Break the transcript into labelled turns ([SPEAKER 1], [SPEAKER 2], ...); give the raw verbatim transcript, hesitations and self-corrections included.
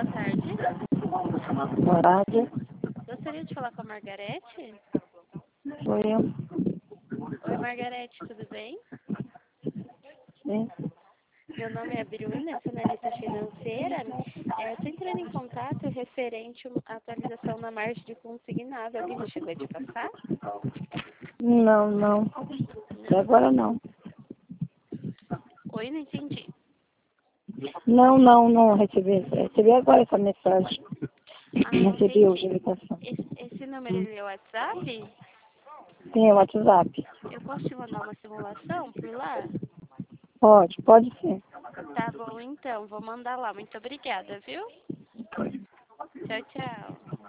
[SPEAKER 1] boa tarde.
[SPEAKER 2] Boa tarde.
[SPEAKER 1] Gostaria de falar com a Margarete?
[SPEAKER 2] Sou eu.
[SPEAKER 1] Oi, Margarete, tudo bem?
[SPEAKER 2] Sim.
[SPEAKER 1] Meu nome é Bruna, sou analista financeira. É, Estou entrando em contato referente à atualização na margem de consignado. Alguém já chegou a te passar?
[SPEAKER 2] Não, não. Até agora não.
[SPEAKER 1] Oi, não entendi.
[SPEAKER 2] Não, não, não recebi. Recebi agora essa mensagem.
[SPEAKER 1] Ah,
[SPEAKER 2] Recebi hoje a
[SPEAKER 1] entendi.
[SPEAKER 2] ligação.
[SPEAKER 1] Esse, esse número ele é o WhatsApp?
[SPEAKER 2] Sim, é o WhatsApp.
[SPEAKER 1] Eu posso te mandar uma simulação por lá?
[SPEAKER 2] Pode, pode sim.
[SPEAKER 1] Tá bom, então. Vou mandar lá. Muito obrigada, viu? Tchau, tchau.